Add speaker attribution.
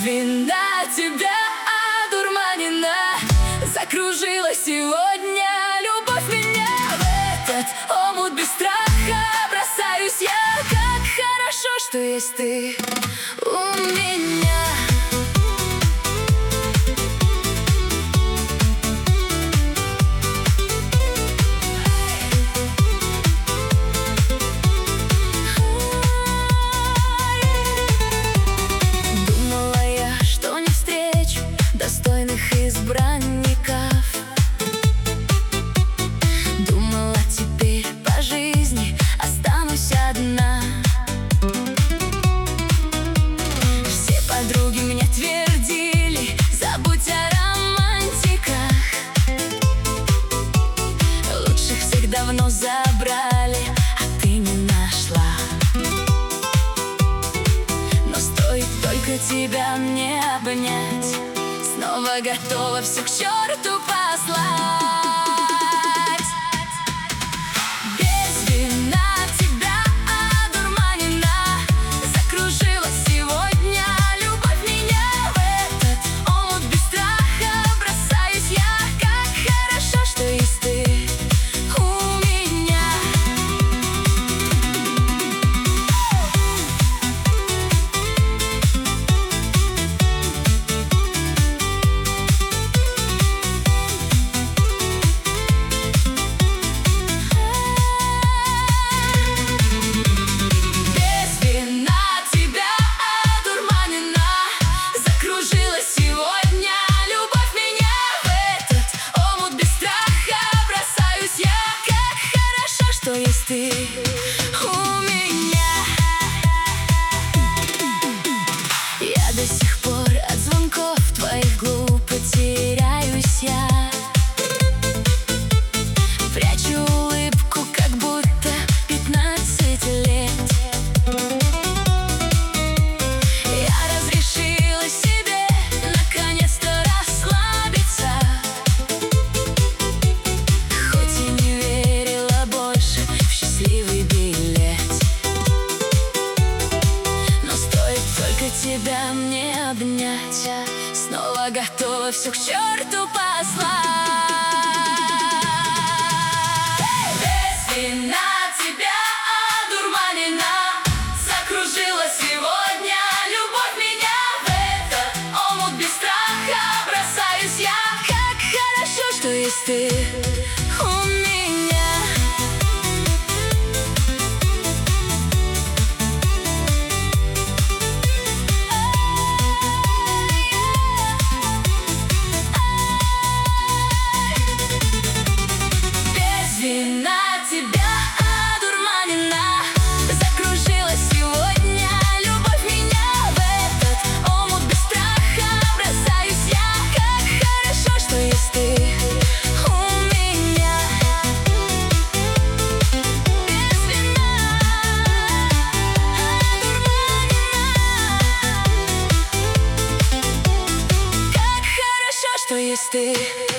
Speaker 1: вина тебя одурманена. Закружила сегодня любовь меня. В этот омут без страха бросаюсь я. Как хорошо, что есть ты у меня. Достойных избранников. Думала, теперь по жизни останусь одна. Все подруги мне твердили: забудь о романтиках. Лучших всех давно забрали, а ты не нашла. Но стоит только тебя мне обнять, снова готова все к черту послать. Без вина тебя одурманена. Закружила сегодня любовь меня. В этот омут без страха бросаюсь я. Как хорошо, что есть ты у меня. Что есть ты у меня. Я до сих пор от звонков твоих глупо теряюсь я. Прячу улыбку, как будто 15 лет. Я разрешила себе наконец-то расслабиться, хоть и не верила больше в счастливый билет. Но стоит только тебя мне обнять, снова готова все к черту послать. Без вина тебя одурманена. Закружила сегодня любовь меня. В этот омут без страха бросаюсь я. Как хорошо, что есть ты у меня. Без вина тебя одурманена. Закружила сегодня любовь меня. В этот омут без страха бросаюсь я. Как хорошо, что есть ты у меня. Без вина одурманена. Как хорошо, что есть ты.